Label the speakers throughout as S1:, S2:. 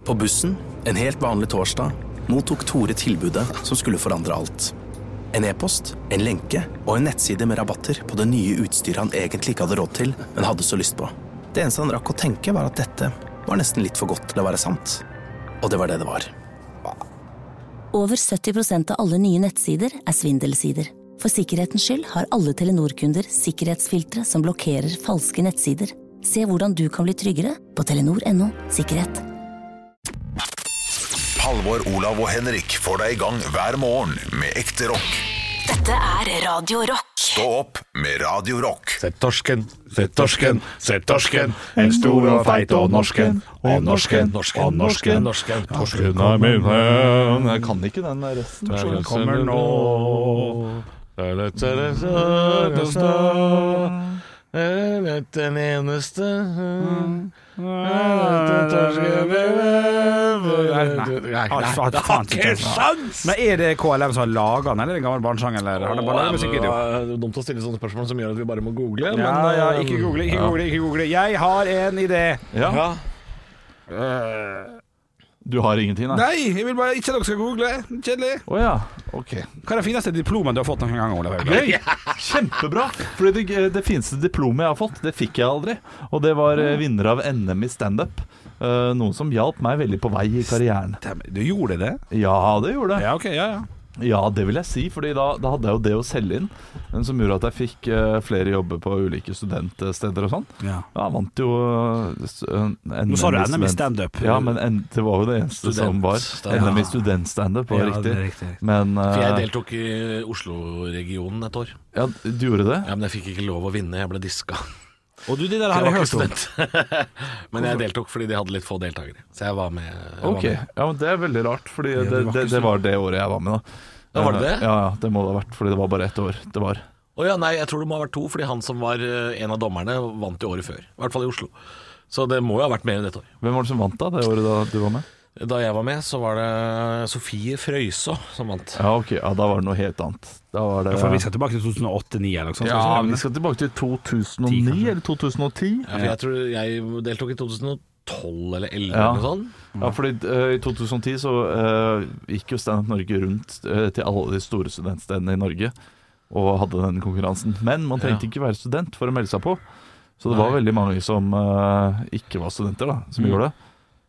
S1: På bussen, en helt vanlig torsdag, mottok Tore tilbudet som skulle forandre alt. En e-post, en lenke og en nettside med rabatter på det nye utstyret han egentlig ikke hadde råd til, men hadde så lyst på. Det eneste han rakk å tenke var at dette var nesten litt for godt til å være sant. Og det var det det var.
S2: Over 70% av alle nye nettsider er svindelsider. For sikkerhetens skyld har alle Telenor-kunder sikkerhetsfiltre som blokkerer falske nettsider. Se hvordan du kan bli tryggere på telenor.no/sikkerhet.
S3: Halvor, Olav og Henrik får deg i gang hver morgen med ekte rock.
S2: Dette er Radio Rock.
S3: Stå opp med Radio Rock.
S4: Sett torsken, sett torsken, sett torsken. En stor og feit og norsken. Og norsken, norsken, norsken, norsken. Torsken er min venn.
S5: Jeg kan ikke den resten.
S4: Den kommer nå. Den eneste.
S6: Men det KLM som har laget den, eller en gammel barnsang, eller har det bare laget musikkvideo?
S4: Det er dumt å stille sånne spørsmål som gjør at vi bare må google.
S6: Ikke google. Jeg har en idé.
S5: Ja. Du har ingenting, da?
S6: Nei, jeg vil bare ikke at dere skal google. Kjedelig.
S5: Åja, ok.
S6: Hva er det fineste diplomet du har fått noen gang, Olav?
S5: Gøy, kjempebra. Fordi det fineste diplomet jeg har fått, det fikk jeg aldri. Og det var vinner av NM i stand-up. Noen som hjalp meg veldig på vei i karrieren.
S6: Du gjorde det?
S5: Ja, det gjorde det.
S6: Ja, ok, ja.
S5: Ja, det vil jeg si, fordi da hadde jeg jo det å selge inn, som gjorde at jeg fikk flere jobber på ulike studentsteder og sånn.
S6: Ja.
S5: Jeg vant jo
S6: Nå sa du NM i stand-up.
S5: Ja, men det var jo det eneste som var. NM i studentstandup var riktig. Men,
S4: for jeg deltok i Oslo-regionen et år.
S5: Ja, du gjorde det?
S4: Ja, men jeg fikk ikke lov å vinne, jeg ble diska.
S6: Og du, det der har jeg hørt om.
S4: Men jeg deltok fordi de hadde litt få deltakere. Så jeg var med.
S5: Ok, ja, men det er veldig rart, fordi det var det året jeg var med da.
S4: Ja, var det det?
S5: Ja, det må det ha vært, fordi det var bare ett år. Det var.
S4: Nei, jeg tror det må ha vært 2, fordi han som var en av dommerne vant i året før. I hvert fall i Oslo. Så det må jo ha vært mer enn et år.
S5: Hvem var det som vant da, det året da du var med?
S4: Da jeg var med, så var det Sofie Frøysaa som vant.
S5: Ja, ok, ja, da var det noe helt annet. Da var det...
S6: Ja, for vi skal tilbake til 2008-2009 eller noe sånt.
S5: Ja, vi skal tilbake til 2009 eller 2010.
S4: Ja, for jeg tror jeg deltok i 2012 eller 2011 eller noe sånt.
S5: Ja, fordi i 2010 så gikk jo Stand Up Norge rundt til alle de store studentstedene i Norge og hadde den konkurransen. Men man trengte ikke være student for å melde seg på. Så det var veldig mange som ikke var studenter da, som gjorde det.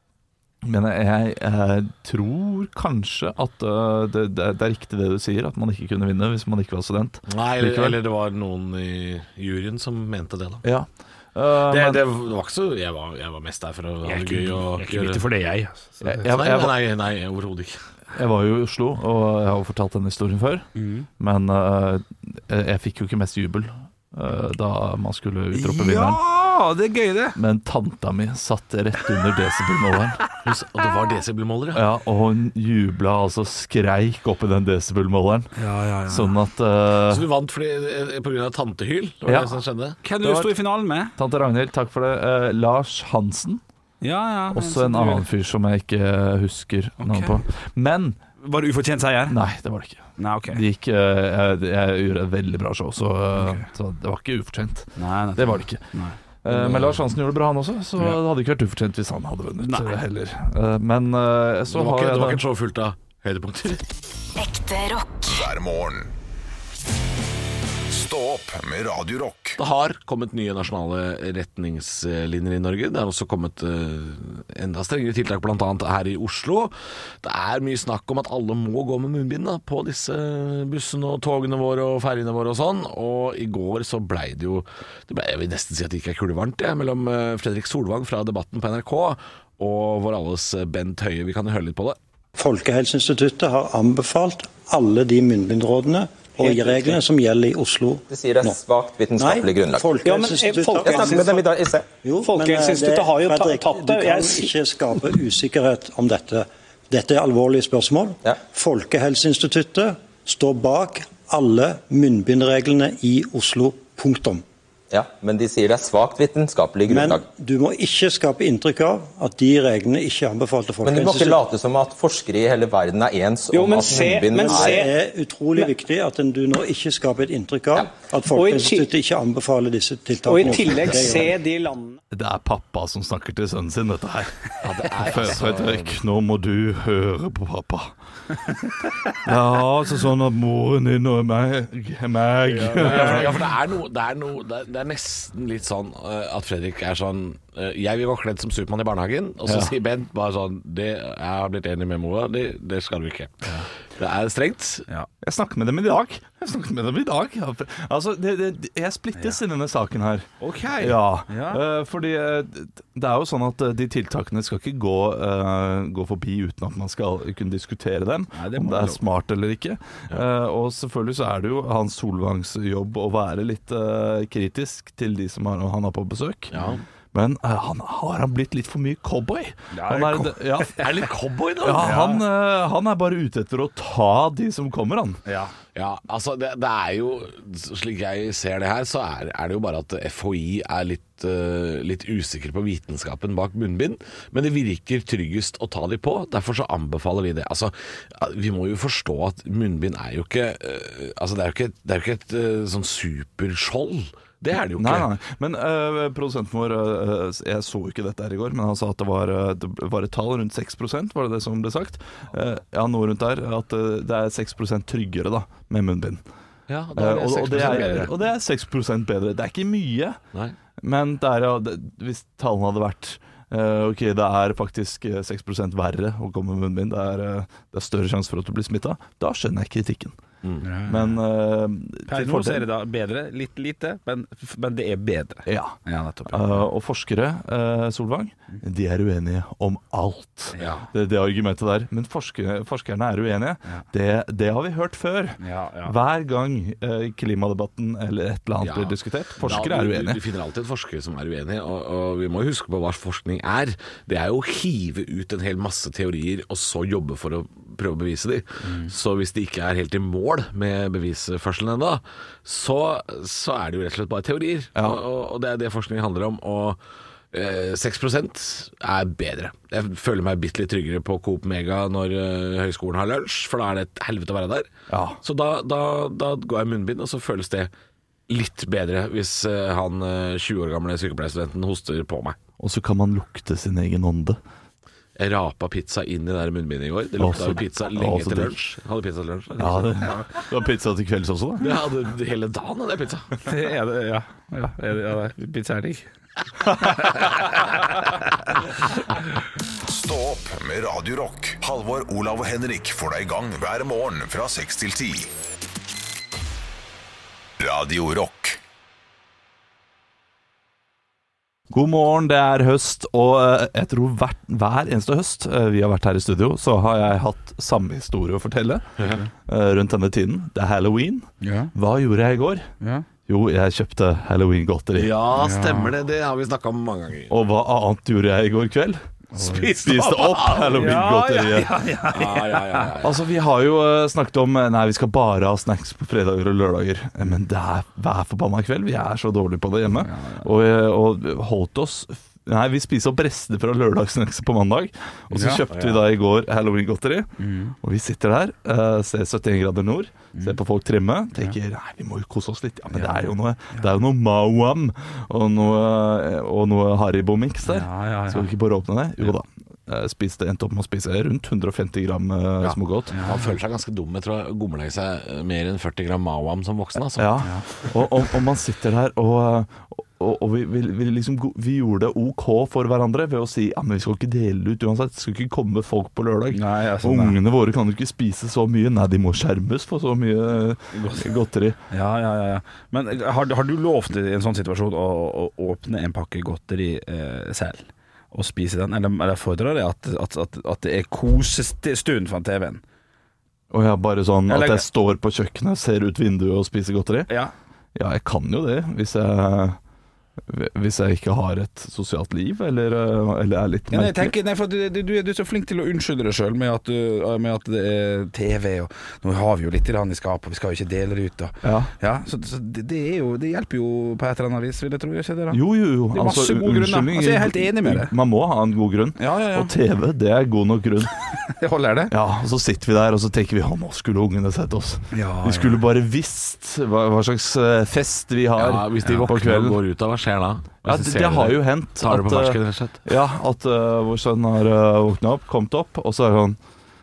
S5: Men jeg tror kanskje at det er riktig det du sier, at man ikke kunne vinne hvis man ikke var student.
S4: Nei, eller det var noen i juryen som mente det da.
S5: Ja.
S4: Det var ikke så jeg var mest der for å ha det gøy.
S6: Jeg er ikke ute for det, jeg.
S4: Nei, overhodet ikke.
S5: Jeg var jo i Oslo, og jeg har fortalt den historien før. Men jeg fikk jo ikke mest jubel da man skulle utrope vinneren.
S6: Ja, det er gøy det.
S5: Men tanta mi satt rett under desibelmåleren.
S4: Og det var desibelmåler, ja.
S5: Ja, og hun jubla, altså skreik opp i den desibelmåleren.
S6: Ja.
S5: Sånn at
S4: Så du vant på grunn av tantehyl? Det var det som skjedde?
S6: Hvem du sto i finalen med?
S5: Tante Ragnhild, takk for det. Lars Hansen.
S6: Ja.
S5: Også en annen fyr som jeg ikke husker navnet på. Men
S6: var det ufortjent seier?
S5: Nei, det var det ikke.
S6: Nei, ok.
S5: Jeg gjorde et veldig bra show, så det var ikke ufortjent.
S6: Nei,
S5: det var det ikke.
S6: Nei.
S5: Men Lars Hansen gjorde det bra han også, så det hadde ikke vært ufortjent hvis han hadde vunnet heller. Men så
S4: det var ikke et show fullt av høydepunkter.
S2: Ekte rock.
S3: Hver morgen. Stå opp med Radio Rock.
S4: Det har kommet nye nasjonale retningslinjer i Norge. Det har også kommet enda strengere tiltak blant annet her i Oslo. Det er mye snakk om at alle må gå med munnbind på disse bussene og togene våre og ferjene våre og sånn. Og i går så ble det jo jeg vil nesten si at det ikke er kulevarmt mellom Fredrik Solvang fra Debatten på NRK og vår alles Bent Høie. Vi kan jo høre litt på det.
S7: Folkehelseinstituttet har anbefalt alle de munnbindrådene og reglene som gjelder i Oslo.
S8: Det sier det er svagt vitenskapelig grunnlag.
S7: Folkehelseinstituttet har jo tatt det. Du kan ikke skape usikkerhet om dette. Dette er alvorlige spørsmål. Ja. Folkehelseinstituttet står bak alle munnbindreglene i Oslo. Punktum.
S8: Ja, men de sier det er svagt vitenskapelig grunnlag.
S7: Men du må ikke skape inntrykk av at de reglene ikke er anbefalt av
S8: Folkehelseinstituttet. Men du må ikke late som at forskere i hele verden er ens om at munnbind
S7: Det er utrolig viktig at du nå ikke skaper et inntrykk av at Folkehelseinstituttet ikke anbefaler disse tiltakene.
S9: Og i tillegg se de landene
S5: Det er pappa som snakker til sønnen sin, dette her.
S4: Ja, det er
S5: Fredrik, nå må du høre på pappa. Ja, altså sånn at moren din og meg.
S4: Ja, for det er nesten litt sånn at Fredrik er sånn jeg vil gå kledd som Supermann i barnehagen, og så sier Bent bare sånn jeg har blitt enig med mora, det skal du ikke. Det er strengt.
S5: Jeg snakket med dem i dag. Altså, jeg splittes i denne saken her.
S6: Ok.
S5: Fordi det er jo sånn at de tiltakene skal ikke gå forbi uten at man skal kunne diskutere dem. Nei, om det er smart eller ikke. Og selvfølgelig så er det jo Hans Solvangs jobb å være litt kritisk til de som han har på besøk. Men har han blitt litt for mye cowboy?
S4: Er det litt cowboy nå?
S5: Han er bare ute etter å ta de som kommer, han.
S4: Ja, altså det er jo, slik jeg ser det her, så er det jo bare at FHI er litt usikker på vitenskapen bak munnbind, men det virker tryggest å ta de på, derfor så anbefaler vi det. Altså, vi må jo forstå at munnbind er jo ikke, altså det er jo ikke et sånn superskjold. Det er det jo ikke.
S5: Nei. Men produsenten vår, jeg så ikke dette her i går, men han sa at det var et tall rundt 6%, var det som ble sagt? Noe rundt der, at det er 6% tryggere da, med munnbind.
S4: Ja, og det
S5: er 6% bedre. Det er ikke mye, men det er, hvis tallene hadde vært ok, det er faktisk 6% verre å komme med munnbind, det er større sjanse for at du blir smittet, da skjønner jeg kritikken. Men
S6: nå ser det da bedre, litt lite, men det er bedre.
S5: Ja, nettopp. Og forskere, Solvang, de er uenige om alt. Det argumentet der. Men forskerne er uenige. Det har vi hørt før. Hver gang klimadebatten eller et eller annet blir diskutert. Forskere er uenige.
S4: Vi finner alltid forskere som er uenige, og vi må huske på hva forskning er. Det er jo å hive ut en hel masse teorier, og så jobbe for å prøve å bevise de. Så hvis de ikke er helt i mål med bevisførselen enda, så er det jo rett og slett bare teorier. Og det er det forskning handler om, og 6% er bedre. Jeg føler meg bitte litt tryggere på Coop Mega når høyskolen har lunsj, for da er det et helvete å være der. Så da går jeg munnbind, og så føles det litt bedre hvis han 20 år gamle sykepleierstudenten hoster på meg.
S5: Og så kan man lukte sin egen ånde.
S4: Jeg rapa pizza inn i det der munnbindet i går. Det lukta jo pizza lenge til lunsj. Hadde pizza til lunsj.
S5: Du har pizza til kvelds også, da?
S4: Jeg hadde hele dagen hadde jeg pizza.
S6: Det er det, pizza er digg.
S3: Stå opp med Radio Rock. Halvor, Olav og Henrik får deg i gang hver morgen fra 6 til 10. Radio Rock.
S5: God morgen, det er høst, og jeg tror hver eneste høst vi har vært her i studio, så har jeg hatt samme historie å fortelle rundt denne tiden. Det er Halloween. Hva gjorde jeg i går? Jo, jeg kjøpte Halloween-godteri.
S4: Ja, stemmer det. Det har vi snakket om mange ganger.
S5: Og hva annet gjorde jeg i går kveld? Spiste opp Halloween-godteriet. Altså, vi har jo snakket om vi skal bare ha snacks på fredager og lørdager. Men det er hver forbanna kveld. Vi er så dårlige på det hjemme. Og holdt oss. Vi spiser opp rester fra lørdagssnacks på mandag. Og så kjøpte vi da i går Halloween-godteri. Og vi sitter der, ser 71 grader nord, ser på folk trimme, tenker vi må jo kose oss litt. Ja, men det er jo noe Mawam og noe Haribo-mix der. Skal vi ikke bare åpne det? Jo da. Endte opp med å spise rundt 150 gram smågodt.
S4: Han føler seg ganske dum. Jeg tror han gomler seg mer enn 40 gram Mawam som voksen, altså.
S5: Og man sitter der og vi gjorde det ok for hverandre ved å si men vi skal ikke dele det ut uansett. Det skal ikke komme folk på lørdag. Ungene våre kan jo ikke spise så mye. Nei, de må skjermes for så mye godteri.
S6: Men har du lovt i en sånn situasjon å åpne en pakke godteri selv og spise den? Eller fordrer det at det er kosestund fra TV-en?
S5: Og bare sånn at jeg står på kjøkkenet, ser ut vinduet og spiser godteri? Ja, jeg kan jo det hvis jeg ikke har et sosialt liv eller er litt merkelig.
S6: For du er så flink til å unnskylde deg selv med at det er TV, og nå har vi jo litt i skapet, vi skal jo ikke dele det ut da. Så det hjelper jo på et eller annet vis, vil jeg tro, ikke det da?
S5: Jo.
S6: Det er masse gode grunner. Jeg er helt enig med det.
S5: Man må ha en god grunn, og TV, det er god nok grunn.
S6: Det holder det.
S5: Ja, og så sitter vi der, og så tenker vi, nå skulle ungene sett oss. Vi skulle bare visst hva slags fest vi har
S4: hvis de våkner og går ut av, hva skjer da?
S5: Ja, det har jo hendt
S4: tar det på fersken, rett og slett.
S5: Ja, at vår sønn har våknet opp, kommet opp, og så er det sånn,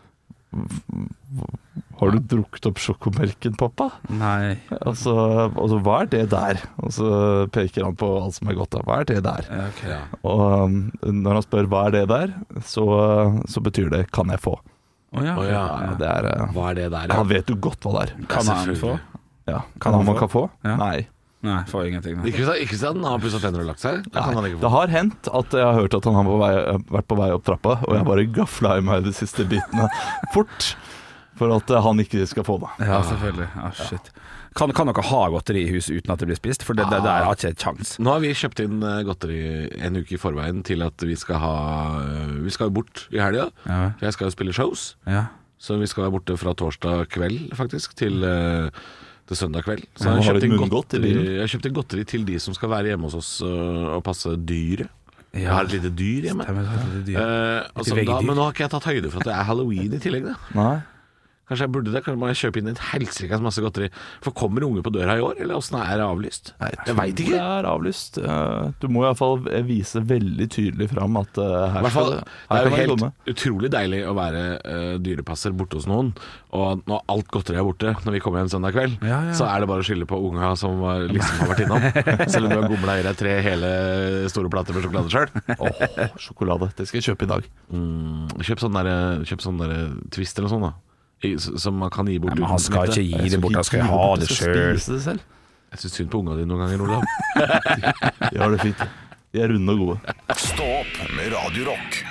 S5: har du drukket opp sjokomelken, pappa?
S6: Nei.
S5: Altså, hva er det der? Og så peker han på alt som er godt. Hva er det der?
S6: Okay.
S5: Og når han spør hva er det der, så betyr det kan jeg få. Det er,
S4: hva er det der?
S5: Han vet jo godt hva det er.
S6: Kan han få?
S5: Ja, kan han få? Ja.
S6: Nei, får ingenting.
S4: Ikke sånn, han har pusset tenner og lagt seg.
S5: Det har hendt at jeg har hørt at han har vært på vei opp trappa, og jeg bare gafla i meg de siste bitene fort, for at han ikke skal få det.
S6: Ja, selvfølgelig. Shit. Kan dere ha godteri i huset uten at det blir spist? For det der har ikke et sjans.
S4: Nå har vi kjøpt inn godteri en uke i forveien til at vi skal jo bort i helga. For jeg skal jo spille shows. Så vi skal være borte fra torsdag kveld faktisk til søndag kveld. Så jeg har kjøpt inn godteri til de som skal være hjemme hos oss og passe dyret. Jeg har et lite dyr hjemme. Men nå har ikke jeg tatt høyde for at det er Halloween i tillegg.
S5: Nei.
S4: Kanskje jeg burde det, kanskje må jeg kjøpe inn en helsikas masse godteri. For kommer unge på døra i år, eller hvordan er det avlyst? Jeg vet ikke. Det er
S5: avlyst. Du må i hvert fall vise veldig tydelig fram at her skal det.
S4: Det er jo helt utrolig deilig å være dyrepasser borte hos noen, og når alt godteri er borte, når vi kommer hjem søndag kveld, så er det bare å skylde på unga som liksom har vært innom. Selv om du har gomla i deg 3 hele store plater med sjokolade selv.
S5: Sjokolade, det skal jeg kjøpe i dag.
S4: Kjøp sånn der Twist eller sånn da. Som man kan gi bort.
S6: Men han skal ikke gi det bort, han skal ha det selv.
S4: Jeg synes synd på ungene dine noen ganger, Olav.
S5: De har det fint. De er runde og gode.
S3: Stå opp med Radio Rock.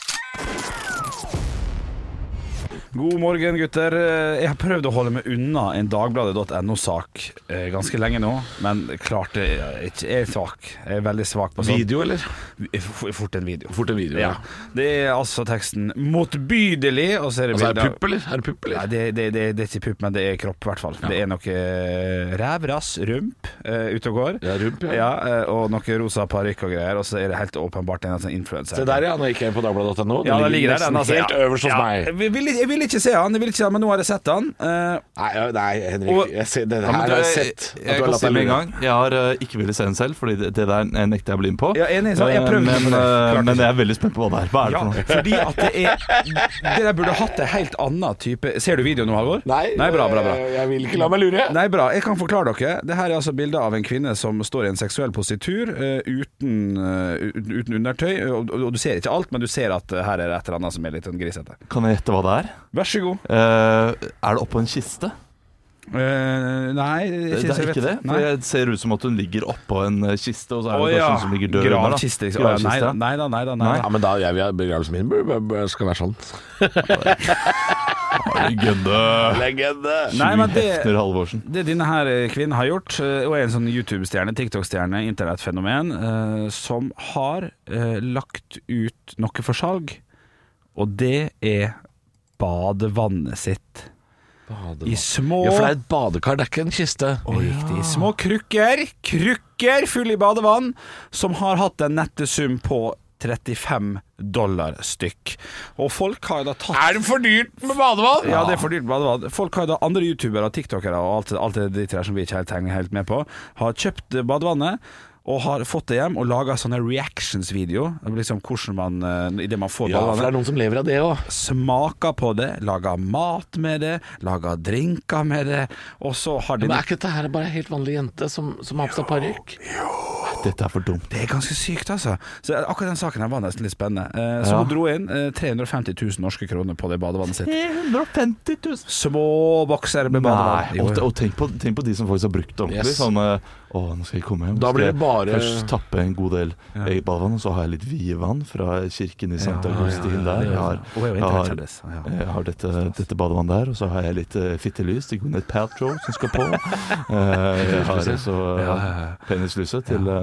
S6: God morgen, gutter. Jeg har prøvd å holde meg unna en Dagbladet.no-sak ganske lenge nå, men klart jeg er svak. Jeg er veldig svak på sånt.
S4: Video, eller?
S6: Fort en video.
S4: Ja.
S6: Det er altså teksten motbydelig, og så er det
S4: bilder. Er det pupp, eller?
S6: Nei, det er ikke pupp, men det er kropp, i hvert fall. Det er noe rævrass, rump, ute og går.
S4: Ja, rump,
S6: og noe rosa parykk og greier, og så er det helt åpenbart en sånn influencer.
S4: Se der, nå gikk jeg på Dagbladet.no.
S6: Ja, det ligger der.
S4: Den helt øverst hos meg.
S6: Jeg vil ikke se han, men nå har jeg sett han.
S4: Nei, Henrik, det her har jeg sett.
S5: Jeg kan si med en gang, jeg har ikke villet se den selv, fordi det der nekter jeg å bli inn på.
S6: Ja, enig, så jeg prøver
S5: men jeg er veldig spent på hva det er. Hva er det for noe?
S6: Fordi at det der burde hatt en helt annen type. Ser du videoen nå, Halvor?
S4: Nei,
S6: bra.
S4: Jeg vil ikke la meg lure.
S6: Nei, bra, jeg kan forklare dere. Det her er altså bilder av en kvinne som står i en seksuell positur uten undertøy, og du ser ikke alt, men du ser at her er et eller annet som er litt grisete.
S5: Kan jeg gjette hva det er?
S6: Vær så god.
S5: Er det oppå en kiste?
S6: Nei,
S5: det er ikke det. For det ser ut som at hun ligger oppå en kiste, og så er det kanskje hun som ligger død under.
S6: Gravkiste. Nei.
S4: Ja, men da begravelsen min skal være sånn. Legende.
S6: Nei, men det denne her kvinnen har gjort, og er en sånn YouTube-stjerne, TikTok-stjerne, internettfenomen, som har lagt ut noe for salg, og det er badevannet sitt. I små...
S4: Ja, for det er et badekar, det er ikke en kiste.
S6: Riktig. Små krukker full i badevann, som har hatt en nettesum på $35 stykk. Og folk har jo da tatt...
S4: Er det for dyrt med badevann?
S6: Ja, det er for dyrt med badevann. Folk har jo da, andre youtubere og tiktokere og alt det der som vi ikke henger helt med på, har kjøpt badevannet og har fått det hjem og laget sånne reactions-video, liksom hvordan man, i det man får badevannet.
S4: Ja, for det er noen som lever av det også.
S6: Smaker på det, lager mat med det, lager drinker med det, og så har de...
S4: Men er ikke dette her bare en helt vanlig jente som har på seg parykk?
S5: Jo. Dette er for dumt.
S6: Det er ganske sykt, altså. Så akkurat den saken her var nesten litt spennende. Så hun dro inn 350 000 norske kroner på det badevannet sitt.
S5: 350 000?
S6: Små bokser med badevann.
S5: Og tenk på de som faktisk har brukt det ordentlig. Sånn, nå skal jeg komme hjem.
S4: Da blir det bare...
S5: Først tappe en god del eget badevann, og så har jeg litt vievann fra kirken i St. Augustin der. Jeg har dette badevann der, og så har jeg litt fittelys til Gwyneth Paltrow som skal på. Jeg har også penislyset til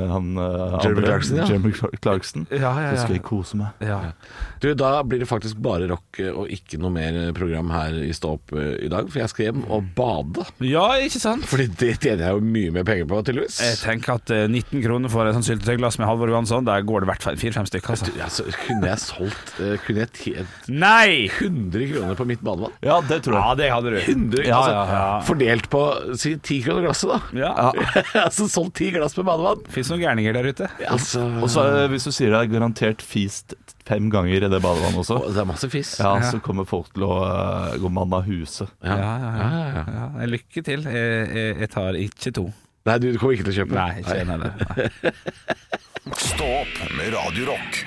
S4: Jeremy Clarkson,
S5: Jeremy Clarkson.
S6: Ja.
S5: Så skal jeg kose meg.
S6: Ja.
S4: Du, da blir det faktisk bare rock og ikke noe mer program her i Stå opp i dag, for jeg skal hjem og bade.
S6: Ja, ikke sant?
S4: Fordi det tjener jeg jo mye mer penger på, tydeligvis.
S6: Jeg tenker at 19 kroner for et sånt syltetøyglass med Halvor Johansson, der går det i hvert fall 4-5 stykker. Altså.
S4: Kunne jeg solgt Kunne jeg tjent
S6: Nei!
S4: 100 kroner på mitt badevann?
S5: Ja, det tror jeg.
S6: Ja, det hadde du.
S4: 100, altså, fordelt på si 10 kroner glasset, da.
S6: Ja.
S4: Altså solgt 10 glass med badevann.
S6: Finnes noen gærninger der ute?
S4: Altså,
S5: Og så hvis du sier det er garantert fist 5 ganger i det badevannet også.
S4: det er masse fisk.
S5: Ja, så kommer folk til å gå mann av huset.
S6: Ja. Lykke til. Jeg tar ikke 2.
S4: Nei, du kommer ikke til å kjøpe.
S6: Nei, ikke en heller.
S3: Stå opp med Radio Rock.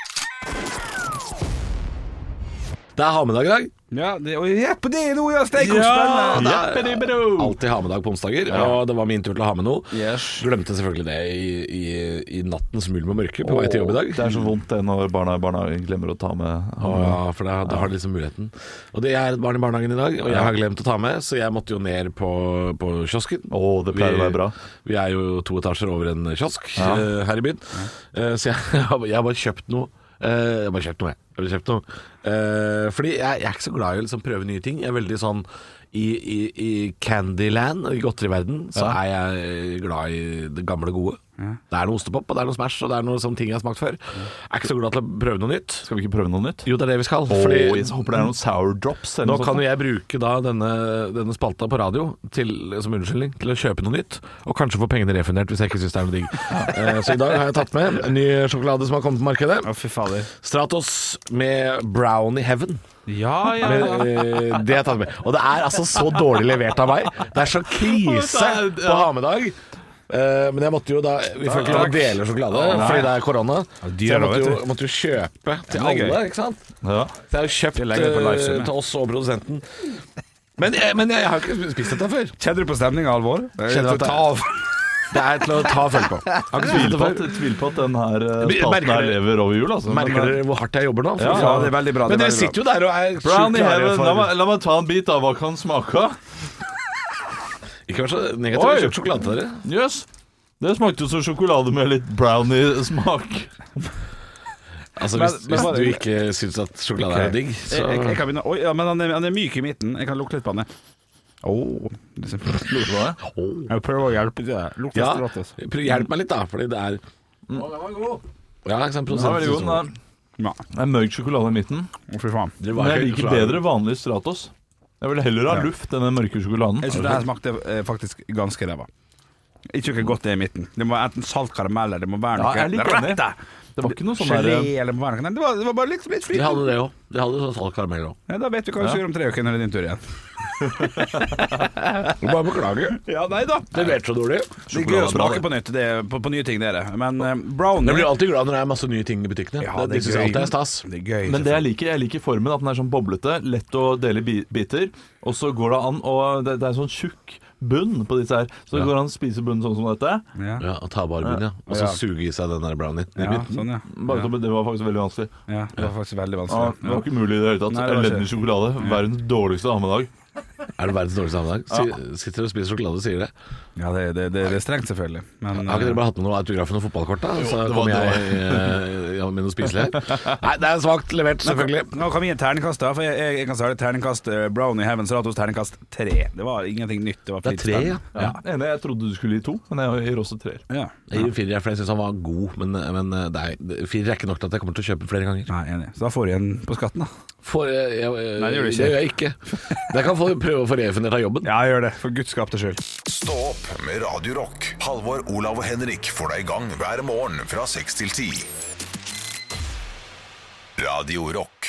S4: Det er ha-med-dag i dag.
S6: Ja, på det nå, ja, steik og spennende.
S4: Alltid ha-med-dag på onsdager, og det var min tur til å ha med noe.
S6: Yes.
S4: Glemte selvfølgelig det i nattens mulm og mørke på vei til jobb i dag.
S5: Det er så vondt det når barna glemmer å ta med.
S4: Ja, for da har de liksom muligheten. Og det er et barn i barnehagen i dag, og jeg har glemt å ta med, så jeg måtte jo ned på kiosken.
S5: Det pleier å være bra.
S4: Vi er jo 2 etasjer over en kiosk her i byen, så jeg har bare kjøpt noe. Fordi jeg er ikke så glad i å liksom prøve nye ting. Jeg er veldig sånn i Candyland, i godteriverden, så er jeg glad i det gamle gode. Det er noe ostepop, og det er noe Smash, og det er noe sånne ting jeg har smakt før. Jeg er ikke så glad til å prøve noe nytt.
S5: Skal vi ikke prøve noe nytt?
S4: Jo, det er det vi skal.
S5: Fordi jeg håper det er noen sour drops.
S4: Nå kan jo jeg bruke da denne spalta på radio som unnskyldning til å kjøpe noe nytt, og kanskje få pengene refundert hvis jeg ikke synes det er noe digg. Så i dag har jeg tatt med en ny sjokolade som har kommet på markedet.
S6: Fy fader.
S4: Stratos med Brownie Heaven.
S6: Ja.
S4: Det har jeg tatt med. Og det er altså så dårlig levert av meg. Det er så krise på ha-med-dag. Men jeg måtte jo da vi får ikke lov å dele sjokolade fordi det er korona. Så jeg måtte jo kjøpe til alle, ikke sant? Så jeg har jo kjøpt til oss og produsenten. Men jeg har ikke spist dette før.
S6: Kjenner du på stemningen, Alvor?
S4: Det er til å ta følge på.
S5: Tvil på at den her spalten her lever over jul, altså.
S4: Merker dere hvor hardt jeg jobber nå?
S6: Ja, det er veldig bra.
S4: Men dere sitter jo der og er
S5: Brownie Heaven, la meg ta en bit av hva kan smake.
S4: Ikke vær så negativ, kjøpt sjokolade til dere.
S5: Jøss, det smakte jo som sjokolade med litt brownie-smak.
S4: Altså hvis du ikke synes at sjokolade er digg, så
S6: jeg kan begynne. Men han er myk i midten. Jeg kan lukte litt på han. Jeg prøver å hjelpe deg.
S4: Hjelp meg litt da, fordi det er
S6: den var god.
S4: Ja, ikke sant,
S5: den er veldig god. Det er mørk sjokolade i midten. Men jeg liker bedre vanlig Stratos. Jeg vil heller ha luft enn den mørke sjokoladen.
S6: Jeg synes det her smakte faktisk ganske ræva. Ikke noe godt det i midten. Det må enten salt karamell, eller det må være noe rett.
S5: Det var ikke noe sånn
S6: gelé, eller det var bare litt flyt.
S4: De hadde det også. De hadde sånn salt karamell også.
S6: Ja, da vet vi hva vi skal gjøre om 3 uker når det er din tur igjen.
S4: Du bare beklager.
S6: Ja, nei da.
S4: Det vet så dårlig.
S6: Det er gøy å smake på nytt, på nye ting dere. Men brownie...
S4: Jeg blir alltid glad når det er masse nye ting i butikkene.
S6: Ja,
S4: det synes jeg alltid er stas.
S6: Det er gøy.
S5: Men det jeg liker formen, at den er sånn boblete, lett å dele i biter, og så går det an, og det er sånn tjukk bunn på disse her. Så det går an å spise bunn sånn som dette.
S4: Ja, og ta bare bunn, og så suge i seg den der brownie.
S6: Sånn,
S5: Det var faktisk veldig vanskelig.
S6: Ja, det var faktisk veldig vanskelig.
S5: Det var ikke mulig i det hele tatt. Elendig sjokolade. Verdens dårligste ha-med-dag.
S4: Er det verdens dårligste ha-med-dag? Sitter og spiser sjokolade og sier det.
S6: Ja, det er strengt selvfølgelig. Men,
S4: har ikke dere bare hatt med noe autograf og noe fotballkort da? Så kommer jeg med noe spiselig her. Nei, det er svakt levert, selvfølgelig.
S6: Nå kan vi gi en terningkast da, for jeg kan starte terningkast Brownie Heaven Stratos terningkast 3. Det var ingenting nytt. Det var
S4: 3, ja.
S5: Enig, jeg trodde du skulle gi 2, men jeg gir også 3.
S4: Jeg gir 4, for jeg synes han var god, men 4 er ikke nok til at jeg kommer til å kjøpe flere ganger.
S6: Nei, enig. Så da får du igjen på skatten da.
S4: Nei, det gjør jeg ikke. Jeg kan prøve å få refundert av jobben.
S6: Ja, jeg gjør det, for Guds skapte skyld.
S3: Stå opp med Radio Rock. Halvor, Olav og Henrik får deg i gang hver morgen fra 6 til 10. Radio Rock.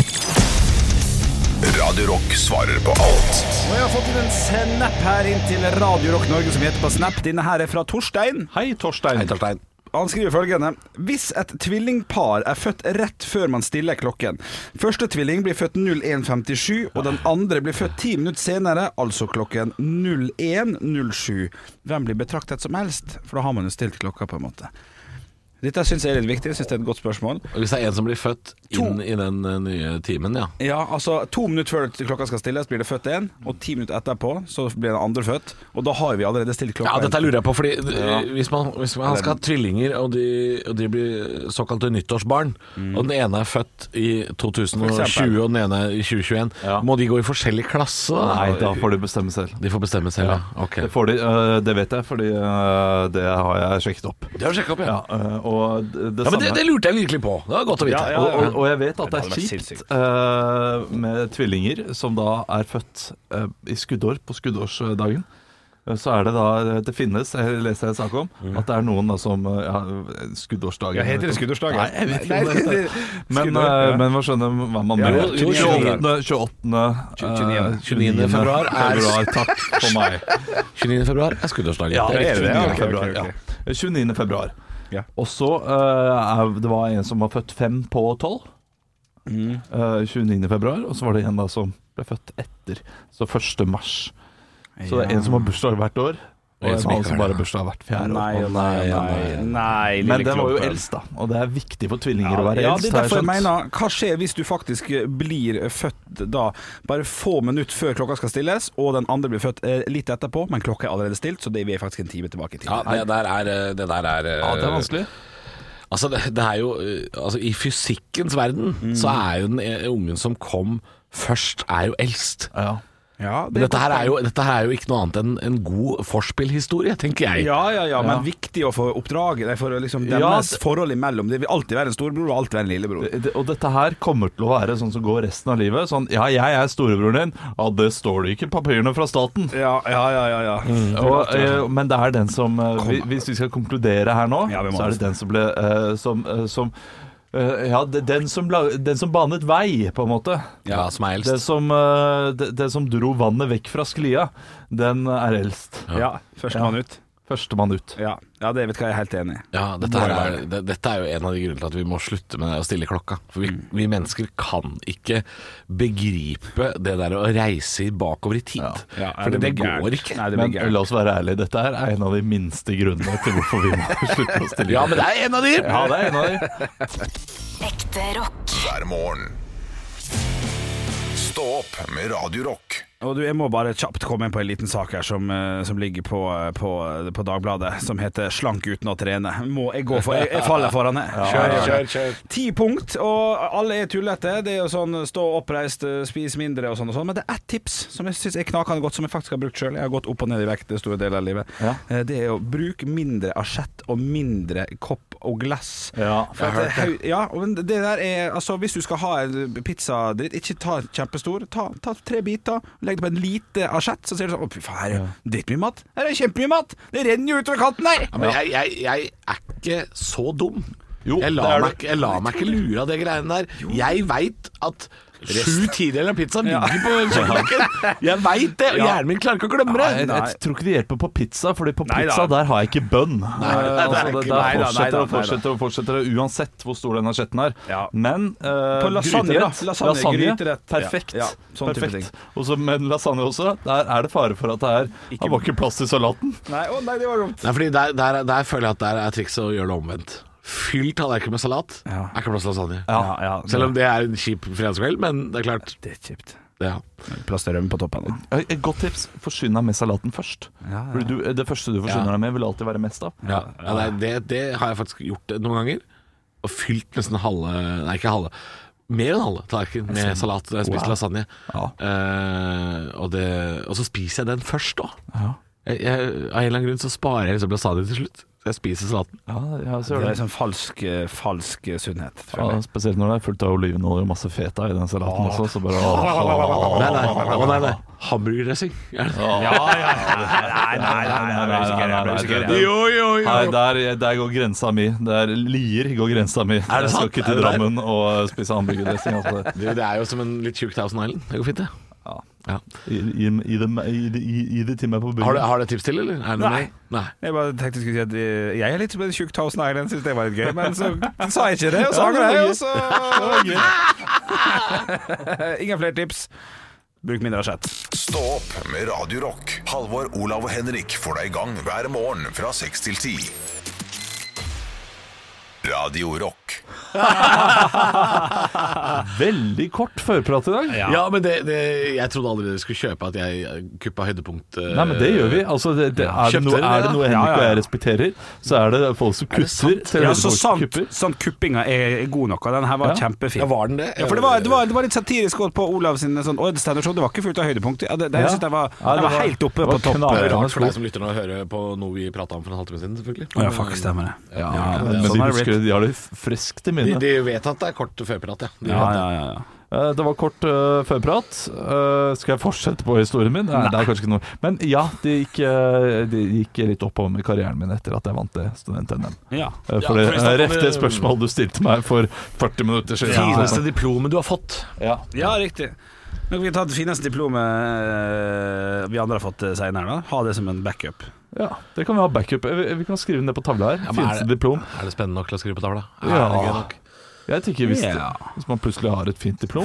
S3: Radio Rock svarer på alt.
S6: Og jeg har fått inn en snap her inn til Radio Rock Norge som heter på Snap. Denne her er fra Torstein.
S5: Hei, Torstein.
S4: Hei, Torstein.
S6: Han skriver følgende: hvis et tvillingpar er født rett før man stiller klokken, første tvilling blir født 01.57, og den andre blir født 10 minutter senere, altså klokken 01.07. Hvem blir betraktet som eldst? For da har man jo stilt klokka på en måte. Dette synes jeg er litt viktig, jeg synes det er et godt spørsmål.
S4: Hvis det er en som blir født inn i den nye timen, ja.
S6: Ja, altså 2 minutter før klokka skal stilles blir det født en, og 10 minutter etterpå så blir den andre født, og da har vi allerede stilt klokka.
S4: Ja, dette lurer jeg på, fordi hvis man skal ha tvillinger, og de blir såkalte nyttårsbarn, og den ene er født i 2020, og den ene i 2021, må de gå i forskjellig klasse?
S5: Nei, da får de bestemme selv.
S4: De får bestemme selv, ja. Ok.
S5: Det får de, det vet jeg, fordi det har jeg sjekket opp.
S4: Det har du sjekket opp, ja.
S5: Men
S4: det lurte jeg virkelig på. Det var godt å vite.
S5: Og jeg vet at det er kjipt med tvillinger som da er født i skuddår på skuddårsdagen. Så er det da, det finnes, jeg leser en sak om, at det er noen da som skuddårsdagen.
S6: Ja, heter det skuddårsdagen?
S5: Nei, jeg vet ikke om det heter. Men hva skjønner hva man mener? 29. februar takk for meg.
S4: 29. februar er skuddårsdagen.
S5: Ja, det er det. 29. februar. Ja. Og så det var en som var født 5 på 12 29. februar. Og så var det en da som ble født etter, så 1. mars. Så det er en som har bursdag hvert år, og en som bare har bursdag hvert 4. år.
S6: Nei,
S5: men den var jo eldst da, og det er viktig for tvillinger å være eldst.
S6: Ja, det er derfor jeg mener, hva skjer hvis du faktisk blir født da bare få minutter før klokka skal stilles, og den andre blir født litt etterpå, men klokka er allerede stilt, så det er vi faktisk en time tilbake i tid.
S4: Ja, det der er
S5: det er vanskelig.
S4: Altså, det er jo i fysikkens verden så er jo den ungen som kom først er jo eldst.
S6: Ja,
S4: men dette her er jo ikke noe annet enn en god forspillhistorie, tenker jeg.
S6: Ja, men viktig å få oppdraget, for liksom deres forhold imellom. Det vil alltid være en storebror og alltid være en lillebror.
S5: Og dette her kommer til å være sånn som går resten av livet. Sånn, ja, jeg er storebroren din. Ja, det står det ikke i papirene fra staten.
S6: Ja.
S5: Men det er den som, hvis vi skal konkludere her nå, så er det den som ble den som banet vei, på en måte.
S4: Ja, som er eldst.
S5: Den som dro vannet vekk fra sklia, den er eldst.
S6: Ja, førstemann ut.
S5: Førstemann ut.
S6: Ja, det vet jeg er helt enig i.
S4: Ja, dette er jo en av de grunnene til at vi må slutte med å stille klokka. For vi mennesker kan ikke begripe det der å reise bakover i tid. For det går ikke.
S5: Men la oss være ærlige, dette er en av de minste grunnene til hvorfor vi må slutte å stille klokka.
S4: Ja, men det er en av de!
S5: Ja, det er en av de.
S9: Ekte rock.
S3: Hver morgen. Stå opp med Radio Rock.
S6: Og jeg må bare kjapt komme inn på en liten sak her som ligger på Dagbladet, som heter 'Slank uten å trene'. Jeg faller foran det. Kjør. 10 punkt, og alle er tullete. Det er jo sånn stå oppreist, spis mindre og sånn. Men det er ett tips som jeg synes er knakende godt, som jeg faktisk har brukt selv. Jeg har gått opp og ned i vekt det store deler av livet. Det er å bruke mindre asjett og mindre kopp og glass.
S5: Ja, jeg har hørt det.
S6: Men det der er, altså hvis du skal ha en pizzadritt, ikke ta kjempestor, ta 3 biter, legg det på en lite asjett, så ser du sånn, fy faen, her er drittmye mat. Her er kjempemye mat. Det renner jo utover kanten her.
S4: Ja, men jeg er ikke så dum. Jeg lar meg ikke lure av det greiene der. Jeg vet at 7/10 av pizzaen ligger på kjøkkenbenken. Jeg vet det, og hjernen min klarer ikke å glemme det.
S5: Jeg tror ikke det hjelper på pizza, fordi på pizza der har jeg ikke bønn. Der fortsetter det uansett hvor stor den asjetten er. Men
S6: på lasagne,
S5: perfekt. Og så med lasagne også, der er det fare for at det var ikke plass til salaten.
S6: Nei, det var dumt.
S4: Nei, fordi der føler jeg at der er trikset å gjøre det omvendt. Fyll tallerken med salat, er ikke plass til lasagne. Selv om det er en kjip fredagskveld, men det er klart.
S6: Det er kjipt.
S4: Plass til rømme på toppen.
S5: Et godt tips, forsyn deg med salaten først. Det første du forsyner deg med vil alltid være mest av.
S4: Det har jeg faktisk gjort noen ganger. Og fylt nesten mer enn halve tallerken med salat da jeg spiste lasagne. Og så spiser jeg den først da. Av en eller annen grunn så sparer jeg liksom lasagne til slutt. Jeg spiser salaten.
S6: Det er sånn falsk sunnhet.
S5: Spesielt når det er fullt av olivenolje og masse feta i den salaten også. Så bare
S4: Nei. Hamburgerdressing.
S5: Nei, der går grensa mi. Der Lier går grensa mi. Jeg skal ikke til Drammen og spise hamburgerdressing.
S4: Det er jo som en litt tjukk Thousand Island. Det går fint, det.
S5: Gi det til meg på bygget.
S4: Har du et tips til, eller?
S6: Nei. Jeg bare tenkte jeg skulle si at jeg er litt tjukk Thousand Island. Synes det var litt gøy, men så sa jeg ikke det, og så angrer jeg, og så ingen flere tips. Bruk mindre asjett.
S3: Stå opp med Radio Rock. Halvor, Olav og Henrik får deg i gang hver morgen fra 6 til 10. Radio Rock.
S5: Veldig kort førprat i dag.
S4: Ja, men jeg trodde aldri dere skulle kjøpe at jeg kuppa høydepunkt.
S5: Nei, men det gjør vi. Altså, er det noe Henrik og jeg respekterer, så er det folk som kutter.
S6: Ja, så sant kuppinga er god nok. Den her var kjempefin.
S4: Ja, var den det?
S6: Ja, for det var litt satirisk på Olav sin sånn, det var ikke fullt av høydepunkt. Det var helt oppe på topp.
S4: Det er rart for deg som lytter nå å høre på noe vi pratet om for en halvtime siden, selvfølgelig.
S6: Ja, faktisk stemmer det.
S5: Men de har det friskt i minnet.
S4: De vet at det er kort førprat,
S6: ja.
S5: Det var kort førprat. Skal jeg fortsette på historien min? Nei, det er kanskje ikke noe. Men ja, det gikk litt oppover med karrieren min etter at jeg vant det student-NM. For det rette spørsmål du stilte meg for 40 minutter siden.
S4: Fineste diplomet du har fått.
S6: Ja, riktig. Nå kan vi ta det fineste diplomet vi andre har fått senere da. Ha det som en backup.
S5: Ja, det kan vi ha backup. Vi kan skrive ned på tavla her. Fineste diplom.
S4: Er det spennende nok til å skrive på tavla?
S5: Ja, jeg tenker hvis man plutselig har et fint diplom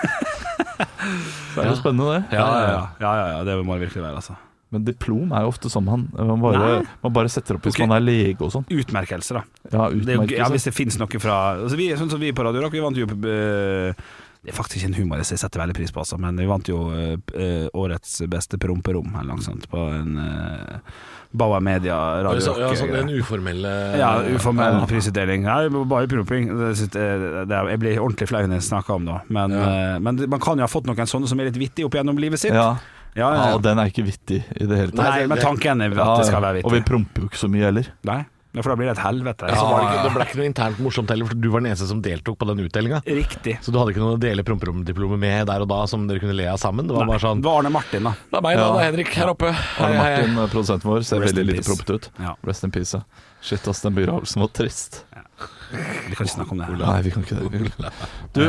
S5: så er det spennende det.
S6: Ja, det må det virkelig være altså.
S5: Men diplom er jo ofte sånn man bare setter opp hvis man er lege og sånn.
S6: Utmerkelse da.
S5: Ja, utmerkelse.
S6: Hvis det finnes noe fra altså sånn som vi på Radio Rock, vi vant jo det er faktisk en humor jeg setter veldig pris på altså, men vi vant jo årets beste promperom eller noe sånt på en Bauer Media Radio Rock.
S4: Ja, sånn en uformell
S6: prisutdeling. Nei, bare promping. Jeg blir ordentlig flau når jeg snakker om det. Men man kan jo ha fått noen sånne som er litt vittige opp gjennom livet sitt.
S5: Ja, og den er ikke vittig i det hele tatt.
S6: Nei, men tanken er at det skal være vittig.
S5: Og vi promper jo ikke så mye heller.
S6: Nei. For da blir det et helvete.
S4: Det ble ikke noe internt morsomt heller, for du var den eneste som deltok på den utdelingen.
S6: Riktig.
S4: Så du hadde ikke noe å dele promperomdiplomet med der og da som dere kunne le av sammen. Det var bare sånn.
S6: Det var Arne Martin da.
S4: Det er meg da, det er Henrik her oppe.
S5: Arne Martin, produsenten vår, ser veldig lite prompet ut. Rest in peace. Shit, ass, den begravelsen var trist.
S6: Vi kan ikke snakke om det her.
S5: Nei, vi kan ikke det. Du,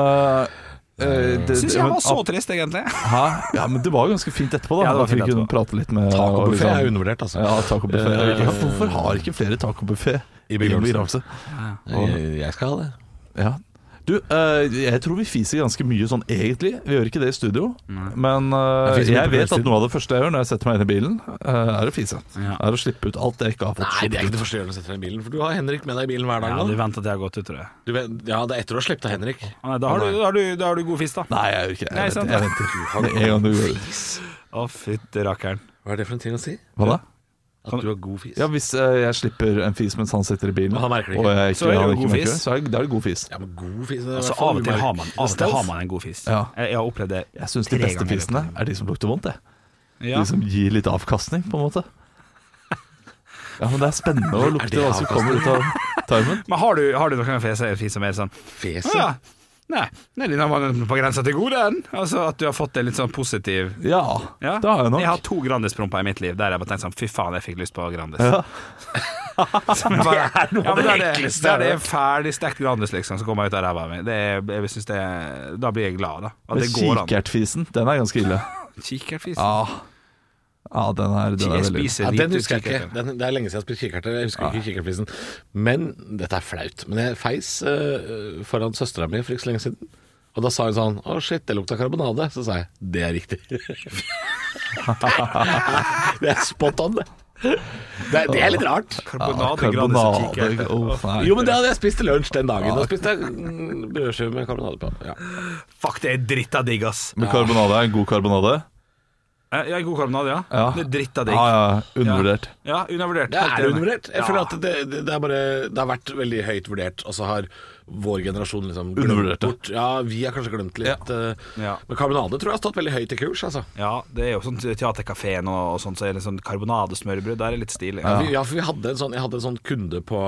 S6: synes jeg var så trist egentlig.
S5: Ja, men det var ganske fint etterpå da. Vi kunne prate litt med
S4: tacobuffet er undervurdert altså.
S5: Ja, tacobuffet. Hvorfor har ikke flere tacobuffet i begravelse?
S4: Jeg skal ha det.
S5: Ja. Du, jeg tror vi fiser ganske mye sånn egentlig. Vi gjør ikke det i studio. Men jeg vet at noe av det første jeg gjør når jeg setter meg inn i bilen, er å fise. Er å slippe ut alt jeg ikke har fått.
S4: Nei, det er ikke det første jeg gjør når jeg setter deg i bilen, for du har Henrik med deg i bilen hver dag.
S6: Ja, du venter til jeg har gått ut, tror jeg.
S4: Ja, det er etter å ha sluppet deg, Henrik.
S6: Da har du god fis da.
S5: Nei, jeg gjør ikke. Jeg venter. En gang du gjør det.
S6: Å, fytte rakkeren.
S4: Hva er det for en ting å si?
S5: Hva da?
S4: At du har god fis.
S5: Ja, hvis jeg slipper en fis mens han sitter i bilen,
S4: og jeg
S5: ikke,
S6: så er det god fis.
S5: Så er det god fis.
S4: Ja, men god fis
S6: altså, av og til har man en god fis. Jeg har opplevd det.
S5: Jeg synes de beste fisene er de som lukter vondt, De som gir litt avkastning, på en måte. Ja, men det er spennende å lukte hva som kommer ut av tarmen.
S6: Men har du noen fis som er sånn?
S4: Fese?
S6: Nei, når man er på grensa til god den. Altså at du har fått en litt sånn positiv.
S5: Ja, det har jeg nok.
S6: Jeg har 2 Grandis-promper i mitt liv der jeg bare tenkt sånn, fy faen, jeg fikk lyst på Grandis.
S4: Det er noe av det ekleste.
S6: Der det er ferdig stekt Grandis liksom, så kommer jeg ut av ræva mi. Da blir jeg glad da.
S5: Men kikertfisen, den er ganske ille.
S6: Kikertfisen?
S5: Ja, den er veldig.
S4: Den husker jeg ikke. Det er lenge siden jeg har spist kikerter. Jeg husker ikke kikertfisen. Men dette er flaut. Men jeg feis foran søstera mi for ikke så lenge siden. Og da sa hun sånn: å shit, det lukta karbonade. Så sa jeg: det er riktig. Det er spot on, det. Det er litt rart.
S6: Karbonade.
S4: Jo, men det hadde jeg spist til lunsj den dagen. Da spiste jeg brødskive med karbonade på.
S6: Fuck, det er dritt av digg, ass.
S5: Men karbonade er en god karbonade?
S6: Ja, god karbonade, ja. Det er dritt av digg.
S5: Undervurdert.
S6: Ja, undervurdert.
S4: Det er undervurdert. Jeg føler at det har vært veldig høyt vurdert, og så har vår generasjon liksom
S5: undervurdert
S4: bort. Ja, vi har kanskje glemt litt. Men karbonade tror jeg har stått veldig høyt i kurs, altså. Ja,
S6: det er jo sånn teaterkaféen og sånt, så er det sånn karbonadesmørbrød, der er litt stilig.
S4: Ja, for jeg hadde en sånn kunde på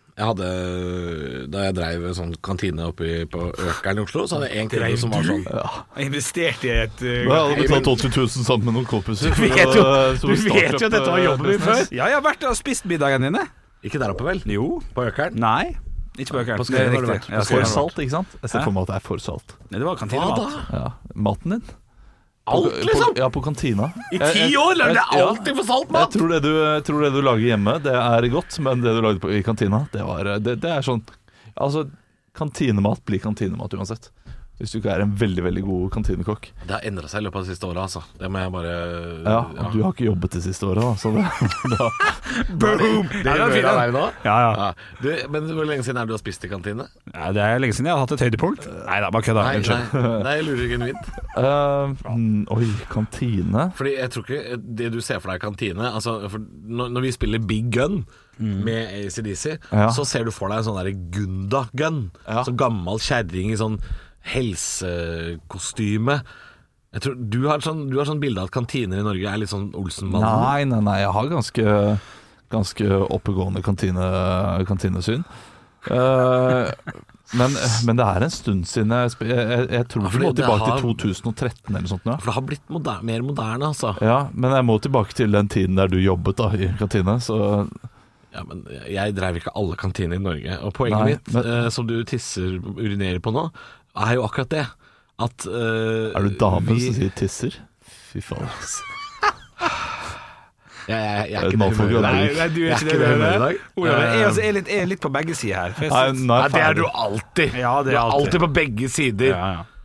S4: da jeg drev en sånn kantine oppe på Økeren i Oslo, så hadde jeg en kunde som var sånn.
S6: Jeg investerte i et
S5: jeg hadde betalt 80 000 sammen med noen kompiser.
S6: Du vet jo at dette var jobben min før. Ja, jeg har vært og spist middagene dine.
S4: Ikke der oppe vel?
S6: Jo.
S4: På Økeren?
S6: Nei, ikke på Økeren.
S4: På Skøyen har du vært.
S5: For salt, ikke sant? Jeg ser for meg at det er for salt.
S6: Nei, det var kantinemat.
S5: Ja, maten din?
S4: Alt, liksom?
S5: Ja, på kantina.
S4: I 10 år lager det alltid for salt mat.
S5: Jeg tror det du lager hjemme, det er godt, men det du lagde i kantina, det er sånn. Altså, kantinemat blir kantinemat uansett. Hvis du ikke er en veldig, veldig god kantinekokk.
S4: Det har endret seg i løpet av det siste året, altså. Det må jeg bare...
S5: Ja, du har ikke jobbet det siste året, da. Så da
S6: Boom!
S4: Det er fint deg nå?
S6: Ja.
S4: Men hvor lenge siden du har spist i kantine?
S6: Ja, det er lenge siden jeg har hatt et høydepunkt. Neida, bare kødda.
S4: Nei, jeg lurer genuint.
S5: Oi, kantine.
S4: Fordi jeg tror ikke det du ser for deg i kantine, altså, når vi spiller Big Gun med AC/DC, så ser du for deg en sånn der Gunda-gun. Sånn gammel kjerring i sånn helsekostyme. Jeg tror du har sånn bilde av at kantiner i Norge er litt sånn Olsenmannen.
S5: Nei, jeg har ganske oppegående kantinesyn. Men det er en stund siden jeg tror vi må tilbake til 2013 eller sånt.
S4: For det har blitt mer moderne, altså.
S5: Ja, men jeg må tilbake til den tiden der du jobbet da i kantine, så...
S4: Ja, men jeg drev ikke alle kantiner i Norge. Og poenget mitt, som du urinerer på nå, er jo akkurat det at
S5: er du dame som sier tisser? Fy faen.
S4: Jeg er ikke det.
S6: Nei, du er ikke det i dag. Jeg er litt på begge sider her.
S4: Nei, det er du alltid.
S6: Ja, det er
S4: du er alltid på begge sider.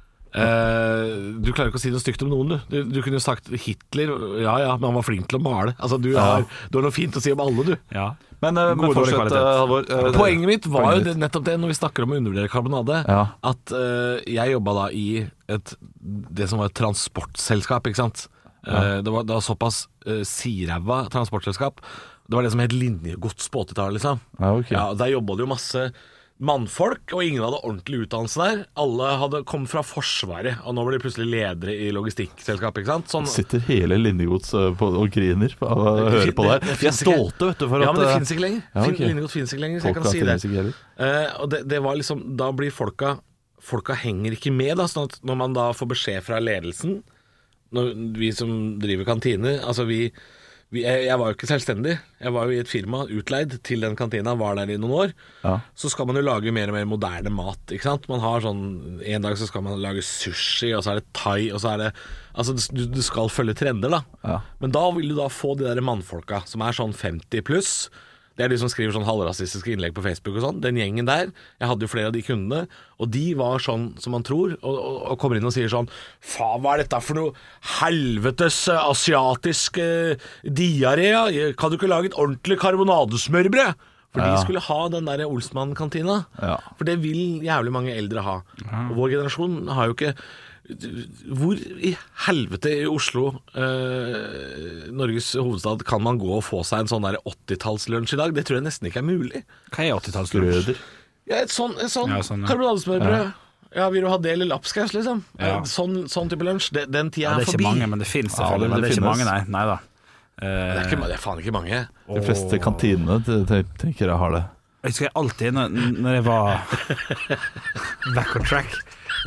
S4: Du klarer ikke å si noe stygt om noen. Du kunne jo sagt Hitler. Ja, men han var flink til å male. Altså, du har noe fint å si om alle, du.
S6: Ja.
S5: Men fortsett, Halvor.
S4: Poenget mitt var jo nettopp det, når vi snakker om å undervurdere karbonade, at jeg jobbet da i det som var et transportselskap, ikke sant? Det var såpass siræva transportselskap. Det var det som het linjegods på 80-tallet, liksom. Der jobbet det jo masse mannfolk, og ingen hadde ordentlig utdannelse der. Alle hadde kommet fra Forsvaret, og nå var de plutselig ledere i logistikkselskap, ikke sant?
S5: Sitter hele linjegods og griner av å høre på deg. Jeg er stolte, vet du, for at...
S4: Ja, men det finnes ikke lenger. Linjegods finnes ikke lenger, så jeg kan si det. Og det var liksom, da blir folka henger ikke med, da, sånn at når man da får beskjed fra ledelsen, når vi som driver kantiner, altså jeg var jo ikke selvstendig. Jeg var jo i et firma, utleid til den kantina, var der i noen år. Så skal man jo lage mer og mer moderne mat, ikke sant? Man har sånn, en dag så skal man lage sushi, og så er det thai, og så er det... Altså, du skal følge trender, da. Men da vil du da få de der mannfolka, som er sånn 50 pluss. Det er de som skriver sånn halvrasistiske innlegg på Facebook og sånn. Den gjengen der, jeg hadde jo flere av de kundene, og de var sånn som man tror, og kommer inn og sier sånn, faen, hva er dette for noe helvetes asiatisk diaré? Kan du ikke lage et ordentlig karbonadesmørbrød? For de skulle ha den der Olsmann-kantina. For det vil jævlig mange eldre ha. Og vår generasjon har jo ikke... Hvor i helvete i Oslo, Norges hovedstad, kan man gå og få seg en sånn der 80-tallslunsj i dag? Det tror jeg nesten ikke er mulig.
S6: Hva er 80-tallslunsj?
S4: Ja, et sånn karbonadesmørbrød. Ja, vil du ha det eller lapskaus, liksom? Sånn type lunsj. Den tida er forbi.
S6: Det er ikke mange, men det finnes selvfølgelig. Men det er ikke mange, nei da.
S4: Det er faen ikke mange.
S5: De fleste kantinene tenker jeg har det.
S6: Jeg husker alltid når jeg var back on track.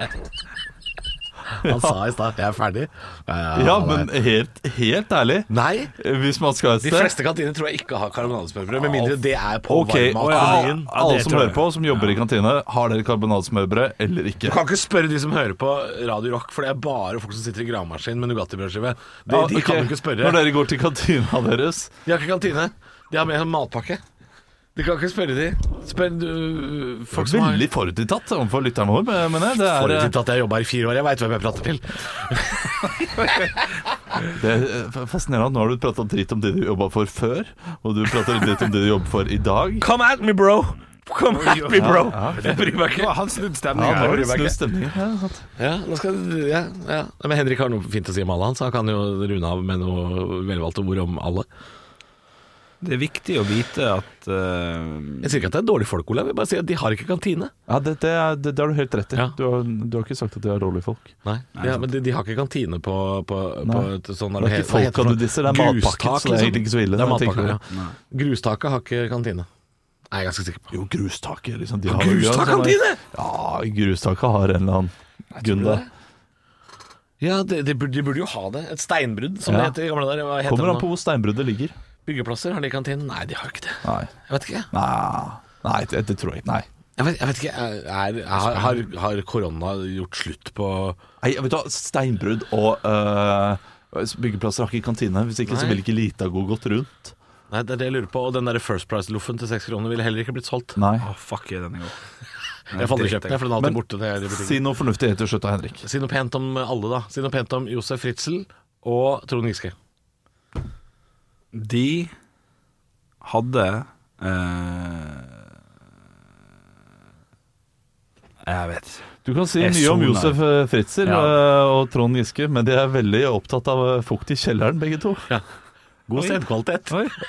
S4: Han sa i stad, jeg er ferdig.
S5: Ja, men helt ærlig.
S4: Nei,
S5: hvis man skal et sted.
S4: de fleste kantiner tror jeg ikke har karbonadesmørbrød, med mindre det er på varmemat.
S5: Alle som hører på, som jobber i kantine, har dere karbonadesmørbrød eller ikke?
S4: Du kan ikke spørre de som hører på Radio Rock, for det er bare folk som sitter i gravemaskin med Nugatti-brødskive. De kan du ikke spørre.
S5: Når dere går til kantina deres?
S4: De har ikke kantine, de har med en matpakke. Du kan ikke spørre de. Spør folk som
S5: veldig forutinntatt overfor lytteren vår, men det er
S4: forutinntatt. Jeg jobber i 4 år, jeg vet hvem jeg prater til.
S5: Det er fascinerende. Nå har du pratet dritt om det du jobbet for før, og du prater dritt om det du jobber for i dag.
S6: Come at me, bro! Come at me, bro!
S4: Jeg bryr meg ikke.
S6: Han snudd stemning.
S4: Men Henrik har noe fint å si om alle, så han kan jo runde av med noe velvalgte ord om alle.
S6: Det er viktig å vite at
S4: Jeg sier ikke at det er dårlig folk, Olav. Jeg bare sier at de har ikke kantine.
S5: Ja, det har du helt rett i. Du har ikke sagt at de har dårlige folk.
S4: Nei, men de har ikke kantine på sånn.
S5: Det er ikke folka du disser, det er matpakken, så det er egentlig ikke så ille.
S4: Det er matpakken, ja. Grustaket har ikke kantine. Nei, jeg er ganske sikker på.
S5: Jo, grustaket liksom,
S4: Grustak-kantine?
S5: Ja, grustaket har en eller annen gunde.
S4: Ja, de burde jo ha det. Et steinbrudd, som det heter i gamle der.
S5: Kommer an på hvor steinbruddet ligger.
S4: Byggeplasser, har de kantinen? Nei, de har ikke det.
S5: Nei.
S4: Jeg vet ikke.
S5: Nei, det tror jeg ikke. Nei.
S4: Jeg vet ikke. Har korona gjort slutt på
S5: Nei, vet du hva, steinbrudd og byggeplasser har ikke kantine. Hvis ikke så vil ikke Lita gå godt rundt.
S4: Nei, det er det jeg lurer på. Og den der First Price-loffen til 6 kroner ville heller ikke blitt solgt.
S5: Nei.
S6: Fuck, den er god.
S4: Jeg får aldri kjøpt den, for den er alltid borte.
S5: Si noe fornuftig til slutt, Henrik.
S4: Si noe pent om alle, da. Si noe pent om Josef Fritzl og Trond Giske.
S6: De hadde jeg vet.
S5: Du kan si mye om Josef Fritzl og Trond Giske, men de er veldig opptatt av fukt i kjelleren, begge to.
S4: Ja. God stedkvalitet.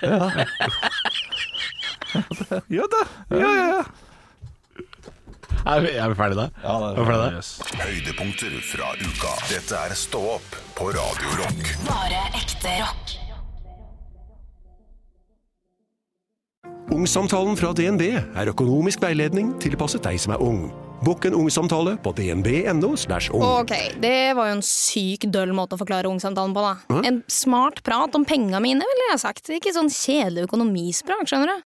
S5: Ja da. Ja.
S4: Er vi ferdig da?
S5: Ja, det er
S4: ferdig.
S5: Yes.
S3: Høydepunkter fra uka. Dette er Stå opp på Radio Rock.
S9: Bare ekte rock.
S10: Ungsamtalen fra DNB er økonomisk veiledning tilpasset deg som er ung. Bokk en ungsamtale på dnb.no/ung.
S11: Ok, det var jo en syk døll måte å forklare ungsamtalen på da. En smart prat om penga mine, ville jeg sagt. Ikke sånn kjedelig økonomisprat, skjønner du?